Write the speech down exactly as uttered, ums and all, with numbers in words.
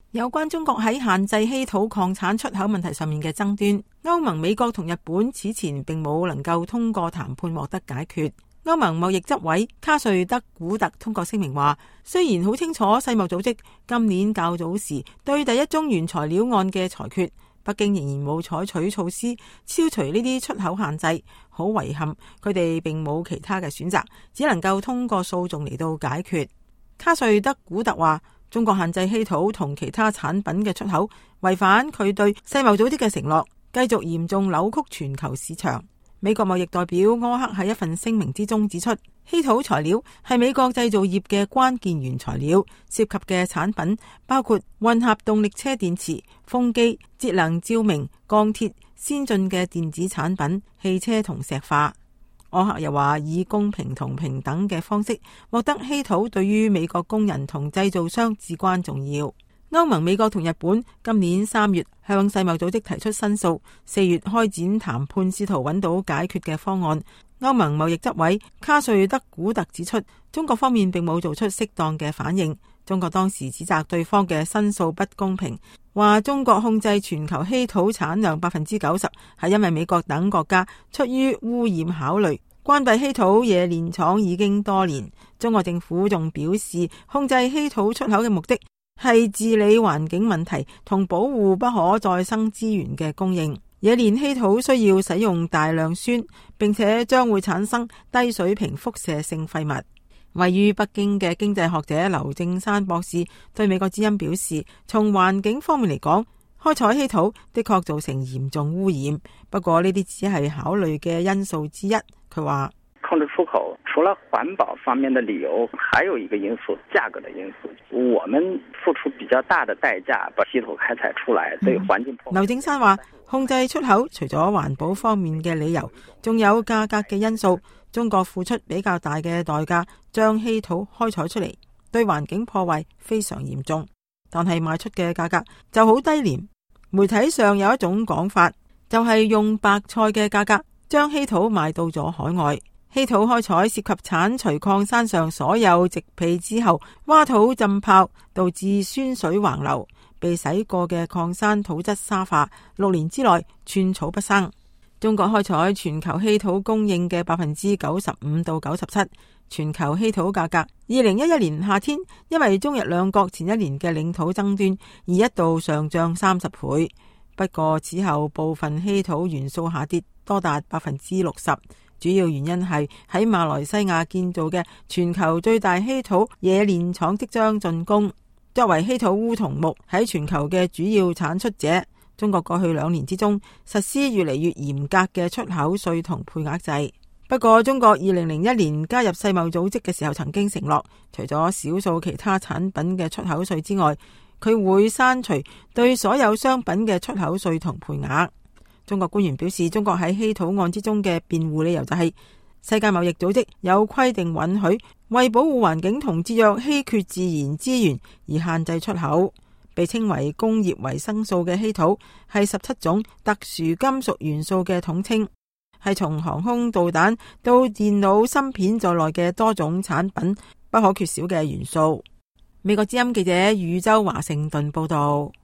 有關中國喺限制稀土礦產出口問題上面嘅爭端，歐盟、美國同日本此前並冇能夠通過談判獲得解決。歐盟貿易執委卡瑞德古特通過聲明話，雖然好清楚世貿組織今年較早時對第一宗原材料案嘅裁決，北京仍然冇採取措施消除呢啲出口限制，好遺憾佢哋並冇其他嘅選擇，只能夠通過訴訟嚟到解決。卡瑞德古特話，中國限制稀土同其他產品嘅出口，違反佢對世貿組織嘅承諾，繼續嚴重扭曲全球市場。美國貿易代表柯克喺一份聲明之中指出，稀土材料係美國製造業嘅關鍵原材料，涉及嘅產品包括混合動力車電池、風機、節能照明、鋼鐵、先進嘅電子產品、汽車同石化。柯克又話，以公平同平等嘅方式獲得稀土對於美國工人同製造商至關重要。歐盟、美國同日本今年三月向世貿組織提出申訴，四月開展談判，試圖揾到解決嘅方案。歐盟貿易執委卡瑞德古特指出，中國方面並冇做出適當嘅反應。中國當時指責對方嘅申訴不公平，話中國控制全球稀土產量百分之九十，係因為美國等國家出於污染考慮關閉稀土冶煉廠已經多年。中國政府仲表示，控制稀土出口嘅目的係治理環境問題同保護不可再生資源嘅供應。冶煉稀土需要使用大量酸，並且將會產生低水平輻射性廢物。位於北京嘅經濟學者劉正山博士對美國之音表示，從環境方面嚟講，開採稀土的確造成嚴重污染，不過呢啲只係考慮嘅因素之一。佢話， 控制出口除了環保方面的理由，還有一個因素，價格的因素。我們付出比較大的代價把稀土開採出來，對環境破壞。 劉正山話，控制出口除咗環保方面嘅理由，仲有價格嘅因素。中國付出比較大嘅代價將稀土開採出嚟，對環境破壞非常嚴重，但係賣出嘅價格就好低廉。媒體上有一種講法，就係用白菜嘅價格將稀土賣到咗海外。稀土開採涉及鏟除礦山上所有植被之後，挖土浸泡，導致酸水橫流，被洗過嘅礦山土質沙化，六年之內寸草不生。中國開採全球稀土供應嘅百分之九十五到九十七，全球稀土價格二零一一年夏天因為中日兩國前一年嘅領土爭端而一度上漲三十倍，不過此後部分稀土元素下跌多達百分之六十，主要原因係喺馬來西亞建造嘅全球最大稀土冶煉廠即將竣工。作為稀土鎢同鉬喺全球嘅主要產出者，中國過去兩年之中實施越嚟越嚴格嘅出口稅同配額制。不過中國二零零一年加入世貿組織嘅時候曾經承諾，除咗少數其他產品嘅出口稅之外，佢會刪除對所有商品嘅出口稅同配額。中國官員表示，中國喺稀土案之中嘅辯護理由就係、是、世界貿易組織有規定允許為保護環境同節約稀缺自然資源而限制出口。被稱為工業維生素嘅稀土係十七種特殊金屬元素嘅統稱，係從航空導彈到電腦芯片在內嘅多種產品不可缺少嘅元素。美國之音記者宇宙華盛頓報道。